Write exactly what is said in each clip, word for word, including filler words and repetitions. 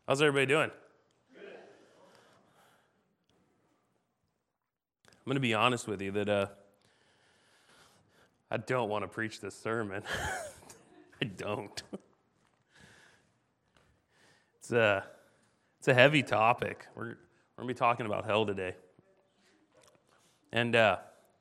How's everybody doing? Good. I'm going to be honest with you that uh, I don't want to preach this sermon. I don't. It's a, it's a heavy topic. We're, we're going to be talking about hell today. And uh,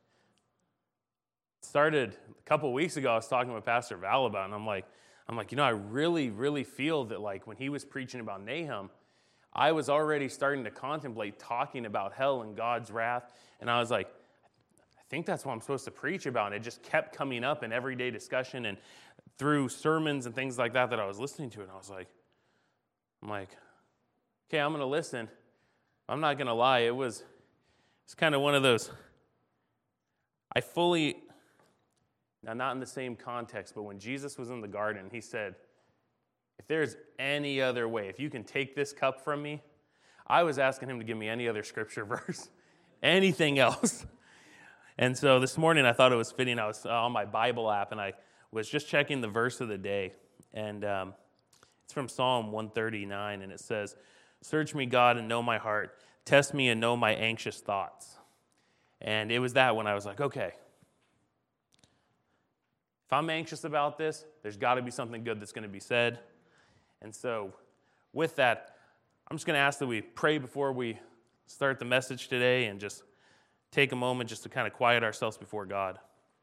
it started a couple weeks ago. I was talking with Pastor Val about it, and I'm like, I'm like, you know, I really, really feel that like when he was preaching about Nahum, I was already starting to contemplate talking about hell and God's wrath. And I was like, I think that's what I'm supposed to preach about. And it just kept coming up in everyday discussion and through sermons and things like that that I was listening to. And I was like, I'm like, okay, I'm going to listen. I'm not going to lie. It was, it's kind of one of those, I fully... Now, not in the same context, but when Jesus was in the garden, he said, if there's any other way, if you can take this cup from me, I was asking him to give me any other scripture verse, anything else. And so this morning I thought it was fitting. I was on my Bible app, and I was just checking the verse of the day. And um, it's from Psalm one thirty-nine, and it says, search me, God, and know my heart. Test me and know my anxious thoughts. And it was that when I was like, okay, if I'm anxious about this, there's got to be something good that's going to be said. And so with that, I'm just going to ask that we pray before we start the message today and just take a moment just to kind of quiet ourselves before God.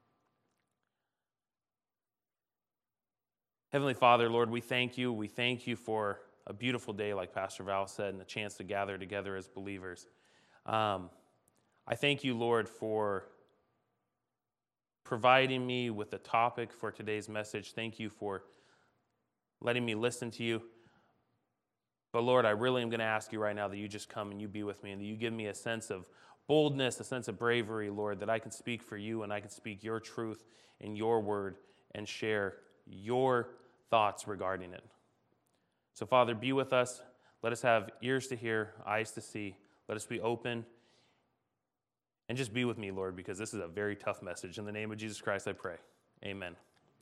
Heavenly Father, Lord, we thank you. We thank you for a beautiful day, like Pastor Val said, and a chance to gather together as believers. Um, I thank you, Lord, for providing me with a topic for today's message. Thank you for letting me listen to you. But Lord, I really am going to ask you right now that you just come and you be with me, and that you give me a sense of boldness, a sense of bravery, Lord, that I can speak for you and I can speak your truth in your word and share your thoughts regarding it. So Father, be with us. Let us have ears to hear, eyes to see. Let us be open. And just be with me, Lord, because this is a very tough message. In the name of Jesus Christ, I pray. Amen.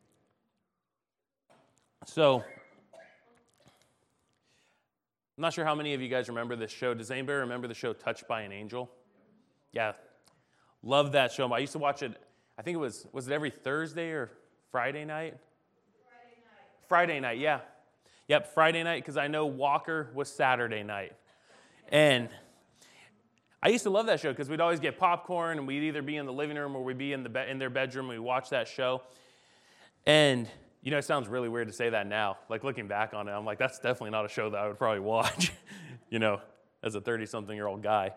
So, I'm not sure how many of you guys remember this show. Does anybody remember the show Touched by an Angel? Yeah. Love that show. I used to watch it, I think it was, was it every Thursday or Friday night? Friday night. Friday night, yeah. Yep, Friday night, because I know Walker was Saturday night. And I used to love that show because we'd always get popcorn and we'd either be in the living room or we'd be in the be- in their bedroom and we'd watch that show. And, you know, it sounds really weird to say that now. Like, looking back on it, I'm like, that's definitely not a show that I would probably watch, you know, as a thirty-something-year-old guy.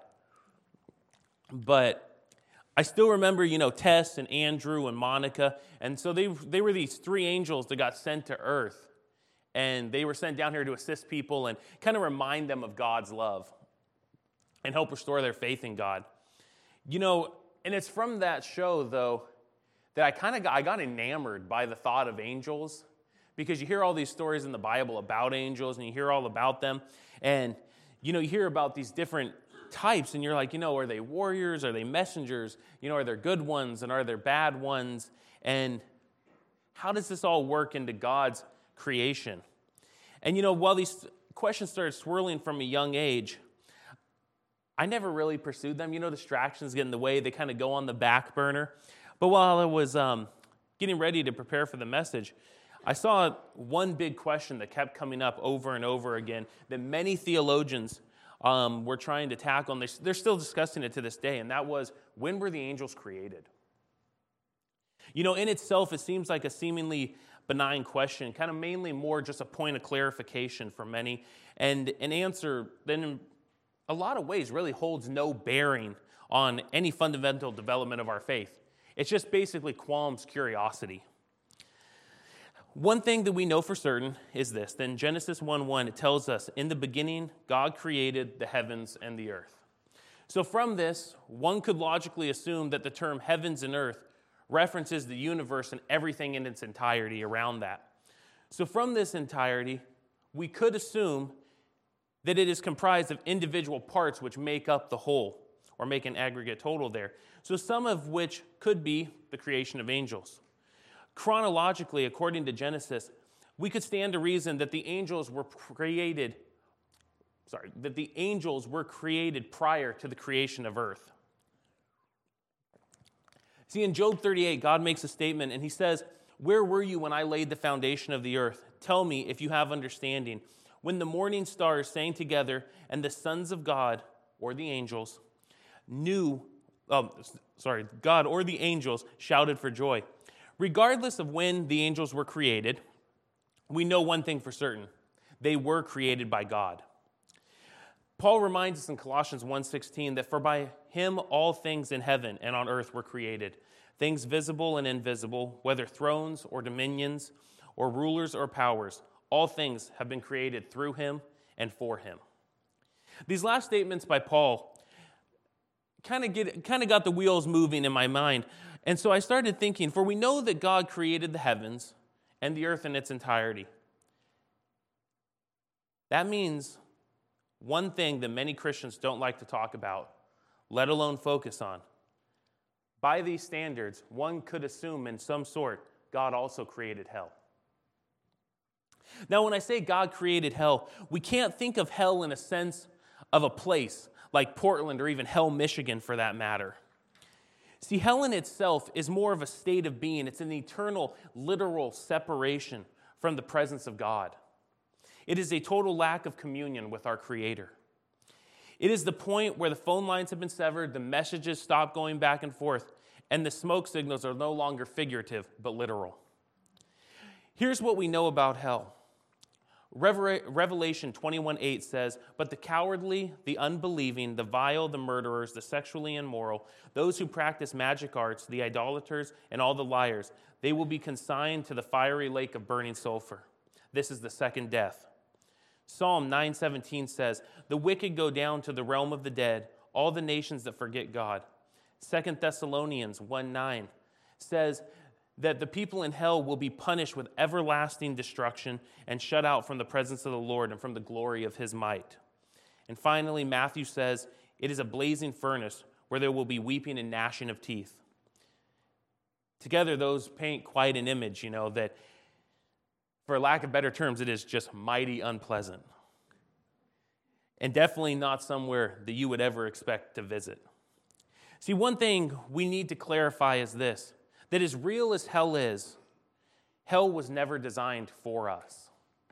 But I still remember, you know, Tess and Andrew and Monica. And so they they were these three angels that got sent to Earth. And they were sent down here to assist people and kind of remind them of God's love and help restore their faith in God. You know, and it's from that show, though, that I kind of got, I got enamored by the thought of angels, because you hear all these stories in the Bible about angels, and you hear all about them, and, you know, you hear about these different types, and you're like, you know, are they warriors? Are they messengers? You know, are there good ones, and are there bad ones? And how does this all work into God's creation? And, you know, while these questions started swirling from a young age, I never really pursued them. You know, distractions get in the way. They kind of go on the back burner. But while I was um, getting ready to prepare for the message, I saw one big question that kept coming up over and over again that many theologians um, were trying to tackle, and they're, they're still discussing it to this day, and that was, when were the angels created? You know, in itself, it seems like a seemingly benign question, kind of mainly more just a point of clarification for many, and an answer then in a lot of ways really holds no bearing on any fundamental development of our faith. It's just basically qualms curiosity. One thing that we know for certain is this, that in Genesis one one, it tells us, in the beginning, God created the heavens and the earth. So from this, one could logically assume that the term heavens and earth references the universe and everything in its entirety around that. So from this entirety, we could assume that it is comprised of individual parts which make up the whole, or make an aggregate total there. So some of which could be the creation of angels. Chronologically, according to Genesis, we could stand to reason that the angels were created sorry, that the angels were created prior to the creation of earth. See, in Job thirty-eight, God makes a statement, and he says, "Where were you when I laid the foundation of the earth? Tell me if you have understanding. When the morning stars sang together, and the sons of God, or the angels, knew, um, sorry, God or the angels shouted for joy." Regardless of when the angels were created, we know one thing for certain. They were created by God. Paul reminds us in Colossians one sixteen that for by him all things in heaven and on earth were created, things visible and invisible, whether thrones or dominions or rulers or powers, all things have been created through him and for him. These last statements by Paul kind of get kind of got the wheels moving in my mind. And so I started thinking, for we know that God created the heavens and the earth in its entirety. That means one thing that many Christians don't like to talk about, let alone focus on. By these standards, one could assume in some sort God also created hell. Now, when I say God created hell, we can't think of hell in a sense of a place like Portland or even Hell, Michigan for that matter. See, hell in itself is more of a state of being. It's an eternal, literal separation from the presence of God. It is a total lack of communion with our Creator. It is the point where the phone lines have been severed, the messages stop going back and forth, and the smoke signals are no longer figurative, but literal. Here's what we know about hell. Revelation twenty-one eight says, "But the cowardly, the unbelieving, the vile, the murderers, the sexually immoral, those who practice magic arts, the idolaters, and all the liars, they will be consigned to the fiery lake of burning sulfur. This is the second death." Psalm nine seventeen says, "The wicked go down to the realm of the dead, all the nations that forget God." Second Thessalonians one nine says that the people in hell will be punished with everlasting destruction and shut out from the presence of the Lord and from the glory of his might. And finally, Matthew says, it is a blazing furnace where there will be weeping and gnashing of teeth. Together, those paint quite an image, you know, that, for lack of better terms, it is just mighty unpleasant. And definitely not somewhere that you would ever expect to visit. See, one thing we need to clarify is this, that as real as hell is, hell was never designed for us.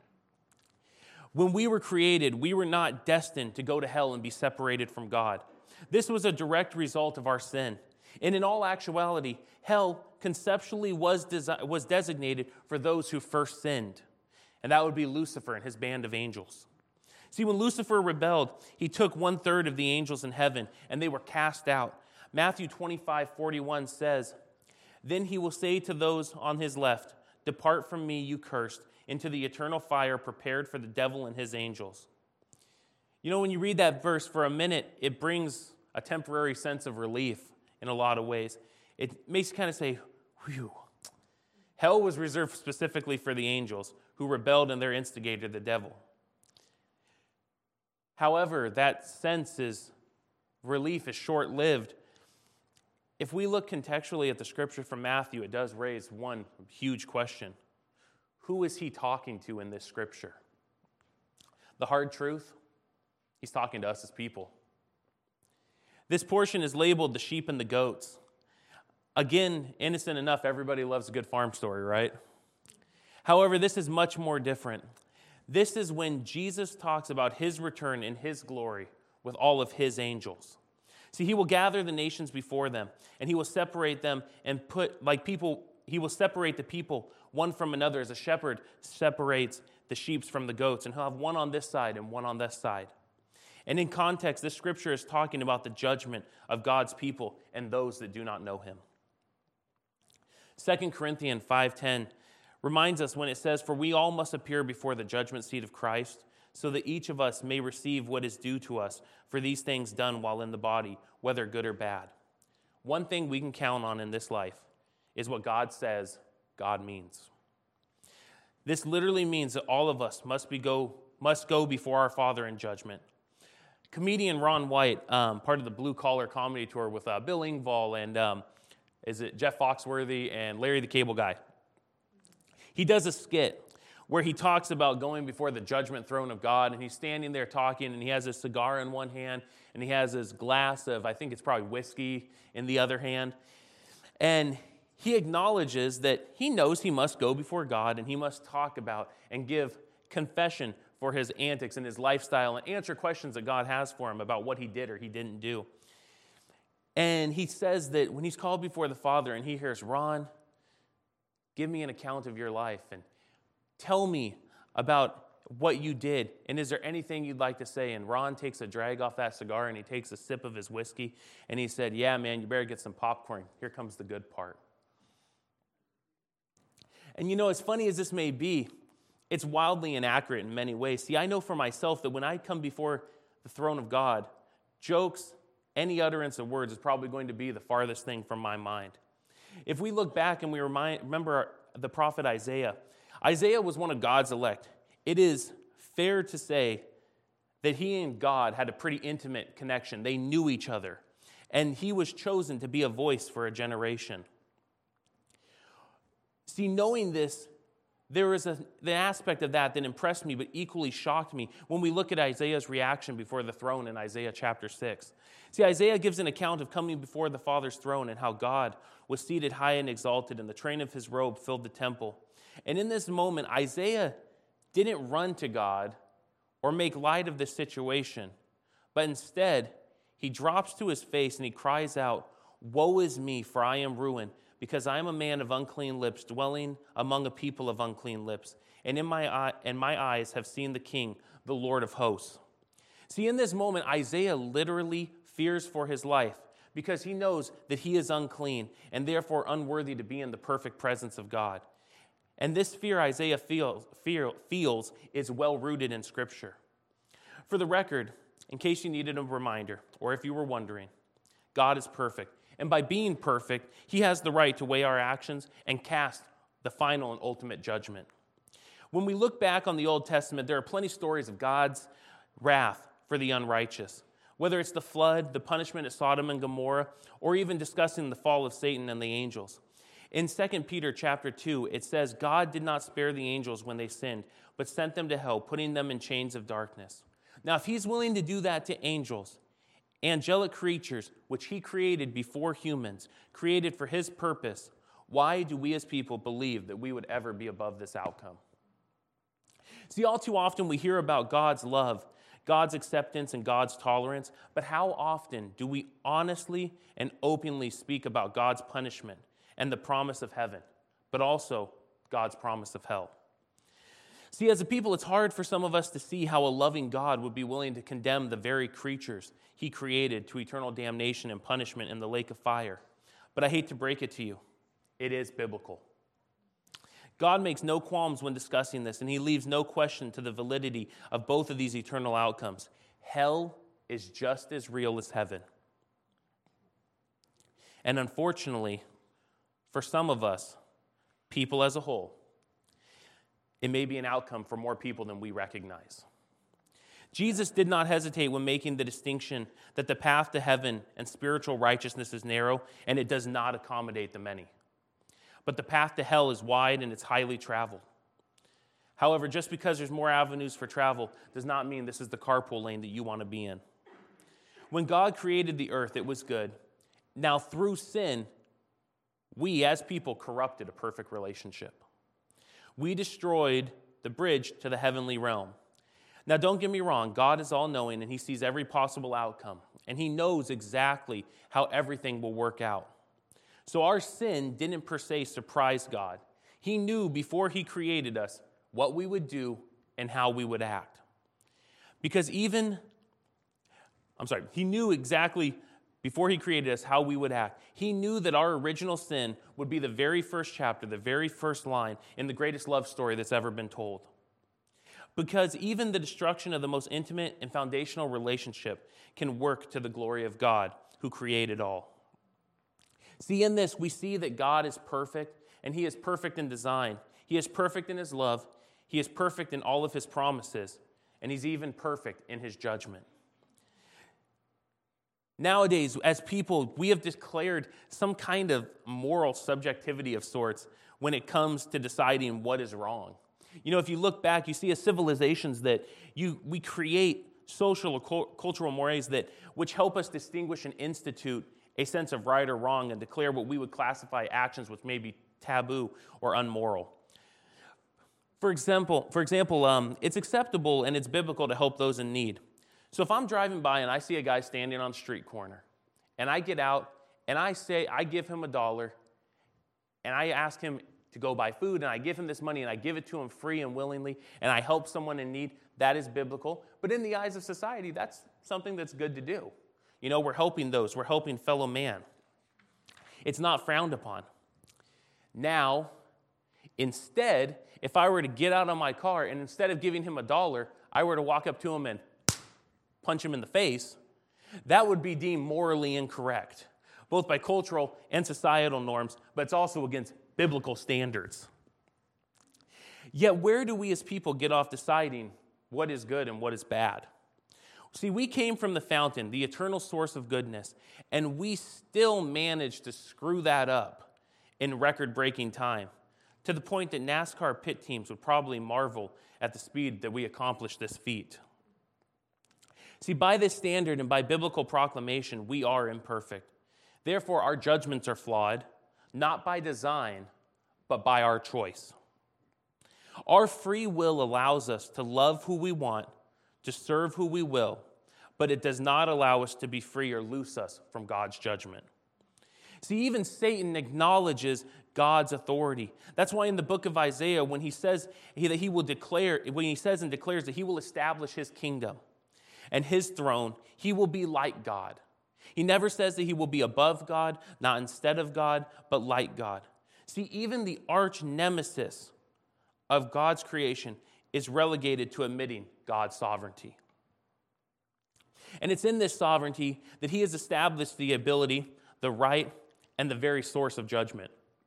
When we were created, we were not destined to go to hell and be separated from God. This was a direct result of our sin. And in all actuality, hell conceptually was, desi- was designated for those who first sinned. And that would be Lucifer and his band of angels. See, when Lucifer rebelled, he took one third of the angels in heaven, and they were cast out. Matthew twenty-five forty-one says, "Then he will say to those on his left, 'Depart from me, you cursed, into the eternal fire prepared for the devil and his angels.'" You know, when you read that verse for a minute, it brings a temporary sense of relief in a lot of ways. It makes you kind of say, whew. Hell was reserved specifically for the angels who rebelled and their instigator, the devil. However, that sense is relief is short-lived. If we look contextually at the scripture from Matthew, it does raise one huge question. Who is he talking to in this scripture? The hard truth? He's talking to us as people. This portion is labeled the sheep and the goats. Again, innocent enough, everybody loves a good farm story, right? However, this is much more different. This is when Jesus talks about his return in his glory with all of his angels. See, he will gather the nations before them, and he will separate them and put, like people, he will separate the people one from another as a shepherd separates the sheep from the goats, and he'll have one on this side and one on this side. And in context, this scripture is talking about the judgment of God's people and those that do not know him. Second Corinthians five ten reminds us when it says, "For we all must appear before the judgment seat of Christ, so that each of us may receive what is due to us for these things done while in the body, whether good or bad." One thing we can count on in this life is what God says God means. This literally means that all of us must be go must go before our Father in judgment. Comedian Ron White, um, part of the Blue Collar Comedy Tour with uh, Bill Engvall and um, is it Jeff Foxworthy and Larry the Cable Guy. He does a skit where he talks about going before the judgment throne of God, and he's standing there talking, and he has a cigar in one hand, and he has his glass of, I think it's probably whiskey, in the other hand. And he acknowledges that he knows he must go before God, and he must talk about and give confession for his antics and his lifestyle and answer questions that God has for him about what he did or he didn't do. And he says that when he's called before the Father and he hears, Ron, give me an account of your life and tell me about what you did. And is there anything you'd like to say? And Ron takes a drag off that cigar and he takes a sip of his whiskey. And he said, yeah, man, you better get some popcorn. Here comes the good part. And you know, as funny as this may be, it's wildly inaccurate in many ways. See, I know for myself that when I come before the throne of God, jokes, any utterance of words is probably going to be the farthest thing from my mind. If we look back and we remind, remember the prophet Isaiah, Isaiah was one of God's elect. It is fair to say that he and God had a pretty intimate connection. They knew each other, and he was chosen to be a voice for a generation. See, knowing this, there is a, an aspect of that that impressed me but equally shocked me when we look at Isaiah's reaction before the throne in Isaiah chapter six. See, Isaiah gives an account of coming before the Father's throne and how God was seated high and exalted, and the train of his robe filled the temple. And in this moment, Isaiah didn't run to God or make light of the situation, but instead, he drops to his face and he cries out, "Woe is me, for I am ruined, because I am a man of unclean lips, dwelling among a people of unclean lips. And in my eye, and my eyes have seen the King, the Lord of hosts." See, in this moment, Isaiah literally fears for his life because he knows that he is unclean and therefore unworthy to be in the perfect presence of God. And this fear Isaiah feels, fear, feels is well-rooted in Scripture. For the record, in case you needed a reminder, or if you were wondering, God is perfect. And by being perfect, he has the right to weigh our actions and cast the final and ultimate judgment. When we look back on the Old Testament, there are plenty of stories of God's wrath for the unrighteous. Whether it's the flood, the punishment at Sodom and Gomorrah, or even discussing the fall of Satan and the angels. In Second Peter chapter two, it says, God did not spare the angels when they sinned, but sent them to hell, putting them in chains of darkness. Now, if he's willing to do that to angels, angelic creatures, which he created before humans, created for his purpose, why do we as people believe that we would ever be above this outcome? See, all too often we hear about God's love, God's acceptance, and God's tolerance, but how often do we honestly and openly speak about God's punishment and the promise of heaven, but also God's promise of hell? See, as a people, it's hard for some of us to see how a loving God would be willing to condemn the very creatures he created to eternal damnation and punishment in the lake of fire. But I hate to break it to you, it is biblical. God makes no qualms when discussing this, and he leaves no question to the validity of both of these eternal outcomes. Hell is just as real as heaven. And unfortunately, for some of us, people as a whole, it may be an outcome for more people than we recognize. Jesus did not hesitate when making the distinction that the path to heaven and spiritual righteousness is narrow, and it does not accommodate the many. But the path to hell is wide and it's highly traveled. However, just because there's more avenues for travel does not mean this is the carpool lane that you want to be in. When God created the earth, it was good. Now, through sin, we as people corrupted a perfect relationship. We destroyed the bridge to the heavenly realm. Now, don't get me wrong, God is all-knowing and he sees every possible outcome, and he knows exactly how everything will work out. So our sin didn't per se surprise God. He knew before he created us what we would do and how we would act. Because even, I'm sorry, he knew exactly before he created us how we would act. He knew that our original sin would be the very first chapter, the very first line in the greatest love story that's ever been told. Because even the destruction of the most intimate and foundational relationship can work to the glory of God who created all. See, in this, we see that God is perfect, and he is perfect in design. He is perfect in his love. He is perfect in all of his promises, and he's even perfect in his judgment. Nowadays, as people, we have declared some kind of moral subjectivity of sorts when it comes to deciding what is wrong. You know, if you look back, you see as civilizations that you we create social or cultural mores that which help us distinguish and institute a sense of right or wrong and declare what we would classify actions which may be taboo or unmoral. For example, for example, um, it's acceptable and it's biblical to help those in need. So if I'm driving by and I see a guy standing on the street corner, and I get out and I say, I give him a dollar, and I ask him to go buy food, and I give him this money, and I give it to him free and willingly, and I help someone in need, that is biblical. But in the eyes of society, that's something that's good to do. You know, we're helping those. We're helping fellow man. It's not frowned upon. Now, instead, if I were to get out of my car and instead of giving him a dollar, I were to walk up to him and punch him in the face, that would be deemed morally incorrect, both by cultural and societal norms, but it's also against biblical standards. Yet where do we as people get off deciding what is good and what is bad? See, we came from the fountain, the eternal source of goodness, and we still managed to screw that up in record-breaking time, to the point that NASCAR pit teams would probably marvel at the speed that we accomplished this feat. See, by this standard and by biblical proclamation, we are imperfect. Therefore, our judgments are flawed, not by design, but by our choice. Our free will allows us to love who we want, to serve who we will, but it does not allow us to be free or loose us from God's judgment. See, even Satan acknowledges God's authority. That's why in the book of Isaiah, when he says he, that he will declare, when he says and declares that he will establish his kingdom and his throne, he will be like God. He never says that he will be above God, not instead of God, but like God. See, even the arch nemesis of God's creation is relegated to admitting God's sovereignty. And it's in this sovereignty that he has established the ability, the right, and the very source of judgment.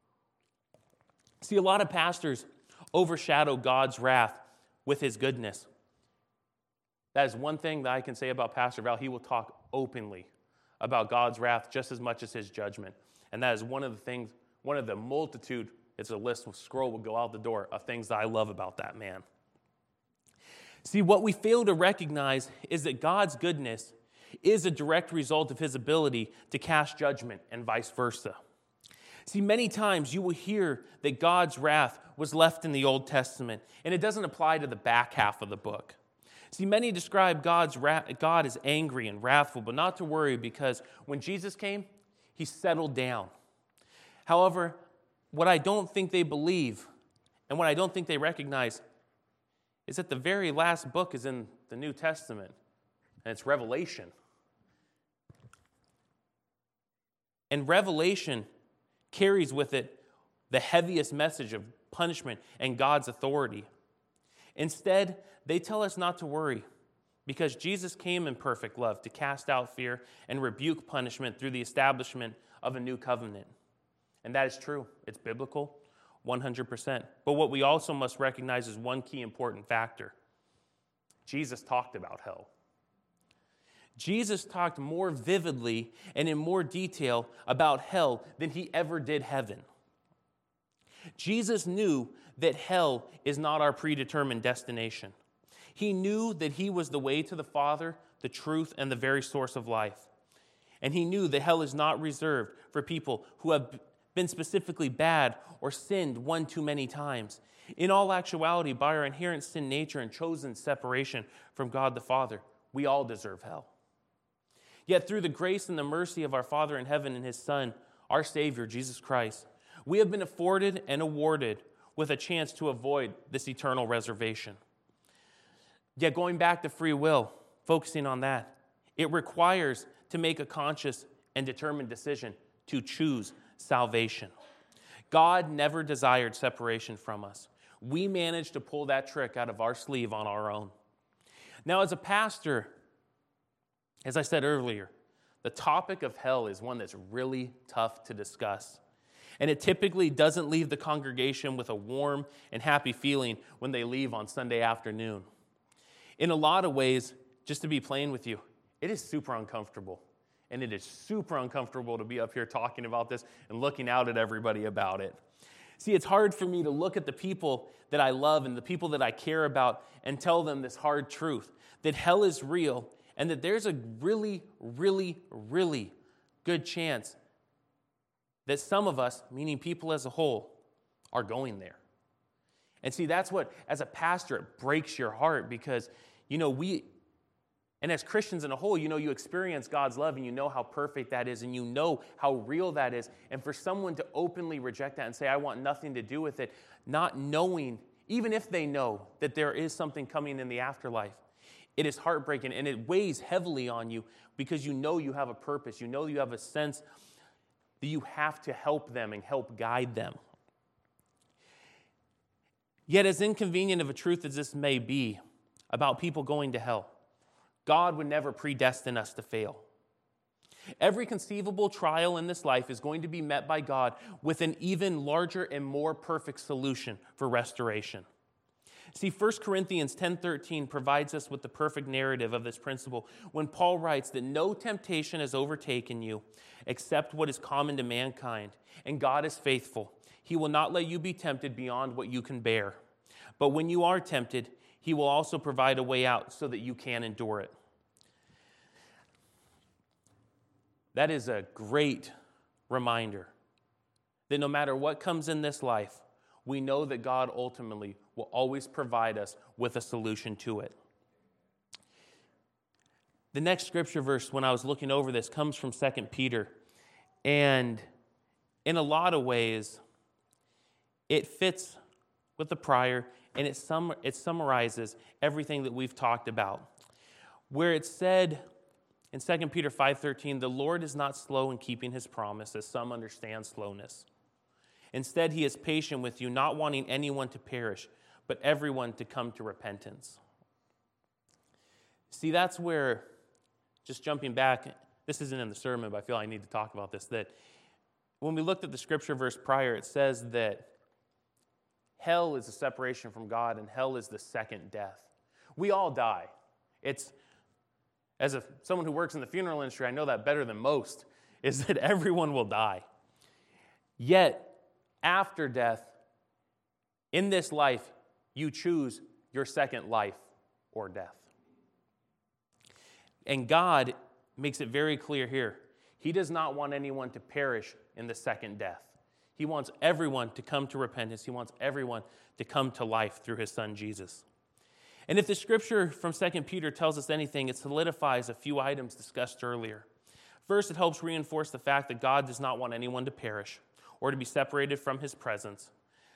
See, a lot of pastors overshadow God's wrath with his goodness. That is one thing that I can say about Pastor Val. He will talk openly about God's wrath just as much as his judgment. And that is one of the things, one of the multitude, it's a list, scroll will go out the door, of things that I love about that man. See, what we fail to recognize is that God's goodness is a direct result of his ability to cast judgment and vice versa. See, many times you will hear that God's wrath was left in the Old Testament, and it doesn't apply to the back half of the book. See, many describe God's wrath, God as angry and wrathful, but not to worry, because when Jesus came, he settled down. However, what I don't think they believe, and what I don't think they recognize, is that the very last book is in the New Testament, and it's Revelation. And Revelation carries with it the heaviest message of punishment and God's authority. Instead, they tell us not to worry, because Jesus came in perfect love to cast out fear and rebuke punishment through the establishment of a new covenant. And that is true. It's biblical, one hundred percent. But what we also must recognize is one key important factor. Jesus talked about hell. Jesus talked more vividly and in more detail about hell than he ever did heaven. Jesus knew that hell is not our predetermined destination. He knew that he was the way to the Father, the truth, and the very source of life. And he knew that hell is not reserved for people who have been specifically bad or sinned one too many times. In all actuality, by our inherent sin nature and chosen separation from God the Father, we all deserve hell. Yet through the grace and the mercy of our Father in heaven and his Son, our Savior, Jesus Christ, we have been afforded and awarded with a chance to avoid this eternal reservation. Yet going back to free will, focusing on that, it requires to make a conscious and determined decision to choose salvation. God never desired separation from us. We managed to pull that trick out of our sleeve on our own. Now, as a pastor, as I said earlier, the topic of hell is one that's really tough to discuss. And it typically doesn't leave the congregation with a warm and happy feeling when they leave on Sunday afternoon. In a lot of ways, just to be plain with you, it is super uncomfortable. And it is super uncomfortable to be up here talking about this and looking out at everybody about it. See, it's hard for me to look at the people that I love and the people that I care about and tell them this hard truth, that hell is real and that there's a really, really, really good chance that some of us, meaning people as a whole, are going there. And see, that's what, as a pastor, it breaks your heart because, you know, we, and as Christians in a whole, you know, you experience God's love and you know how perfect that is and you know how real that is. And for someone to openly reject that and say, I want nothing to do with it, not knowing, even if they know that there is something coming in the afterlife, it is heartbreaking and it weighs heavily on you because you know you have a purpose. You know you have a sense that you have to help them and help guide them. Yet as inconvenient of a truth as this may be about people going to hell, God would never predestine us to fail. Every conceivable trial in this life is going to be met by God with an even larger and more perfect solution for restoration. See, First Corinthians ten thirteen provides us with the perfect narrative of this principle when Paul writes that no temptation has overtaken you except what is common to mankind, and God is faithful. He will not let you be tempted beyond what you can bear. But when you are tempted, He will also provide a way out so that you can endure it. That is a great reminder that no matter what comes in this life, we know that God ultimately will always provide us with a solution to it. The next scripture verse, when I was looking over this, comes from Second Peter. And in a lot of ways, it fits with the prior, and it, sum, it summarizes everything that we've talked about. Where it said in Second Peter five thirteen, the Lord is not slow in keeping His promise, as some understand slowness. Instead, He is patient with you, not wanting anyone to perish, but everyone to come to repentance. See, that's where, just jumping back, this isn't in the sermon, but I feel I need to talk about this, that when we looked at the scripture verse prior, it says that hell is a separation from God, and hell is the second death. We all die. It's, as a, someone who works in the funeral industry, I know that better than most, is that everyone will die. Yet, after death, in this life, you choose your second life or death. And God makes it very clear here. He does not want anyone to perish in the second death. He wants everyone to come to repentance. He wants everyone to come to life through His Son, Jesus. And if the scripture from Second Peter tells us anything, it solidifies a few items discussed earlier. First, it helps reinforce the fact that God does not want anyone to perish or to be separated from His presence.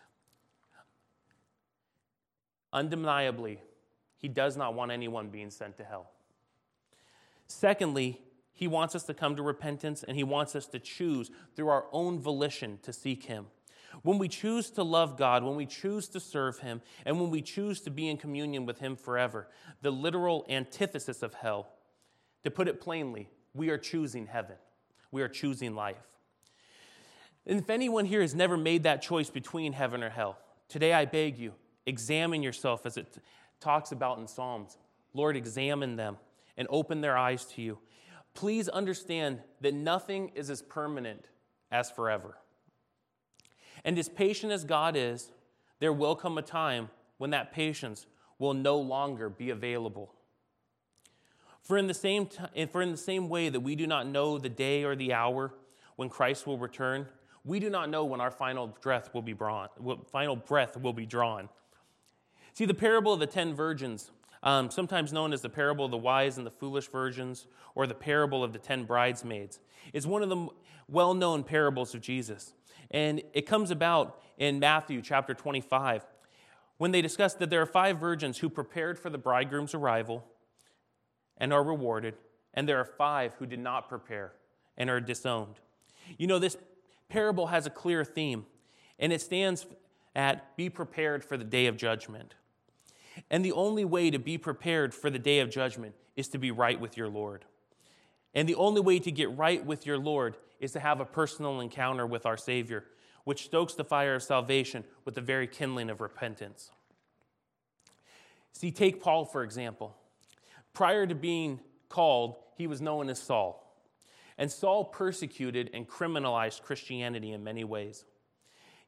Undeniably, He does not want anyone being sent to hell. Secondly, He wants us to come to repentance, and He wants us to choose through our own volition to seek Him. When we choose to love God, when we choose to serve Him, and when we choose to be in communion with Him forever, the literal antithesis of hell, to put it plainly, we are choosing heaven. We are choosing life. And if anyone here has never made that choice between heaven or hell, today I beg you, examine yourself as it talks about in Psalms. Lord, examine them and open their eyes to you. Please understand that nothing is as permanent as forever. And as patient as God is, there will come a time when that patience will no longer be available. For in the same t- for in the same way that we do not know the day or the hour when Christ will return, we do not know when our final breath will be drawn. Final breath will be drawn. See, the parable of the ten virgins, um, sometimes known as the parable of the wise and the foolish virgins, or the parable of the ten bridesmaids, is one of the well-known parables of Jesus. And it comes about in Matthew chapter twenty-five, when they discuss that there are five virgins who prepared for the bridegroom's arrival and are rewarded, and there are five who did not prepare and are disowned. You know, this parable has a clear theme, and it stands at be prepared for the day of judgment. And the only way to be prepared for the day of judgment is to be right with your Lord. And the only way to get right with your Lord is to have a personal encounter with our Savior, which stokes the fire of salvation with the very kindling of repentance. See, take Paul, for example. Prior to being called, he was known as Saul. And Saul persecuted and criminalized Christianity in many ways.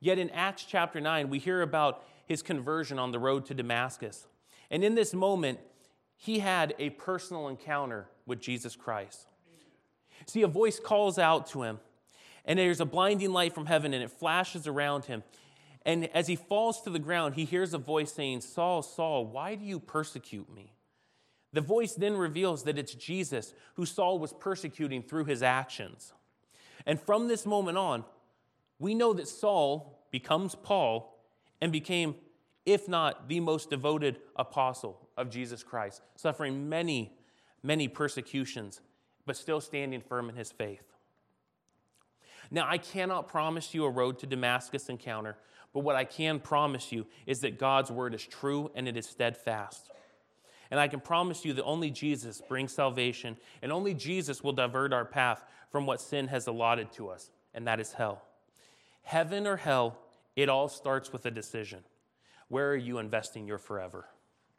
Yet in Acts chapter nine, we hear about his conversion on the road to Damascus. And in this moment, he had a personal encounter with Jesus Christ. See, a voice calls out to him, and there's a blinding light from heaven, and it flashes around him. And as he falls to the ground, he hears a voice saying, "Saul, Saul, why do you persecute me?" The voice then reveals that it's Jesus who Saul was persecuting through his actions. And from this moment on, we know that Saul becomes Paul and became, if not the most devoted apostle of Jesus Christ, suffering many, many persecutions, but still standing firm in his faith. Now, I cannot promise you a road to Damascus encounter, but what I can promise you is that God's word is true and it is steadfast. And I can promise you that only Jesus brings salvation, and only Jesus will divert our path from what sin has allotted to us, and that is hell. Heaven or hell, it all starts with a decision. Where are you investing your forever?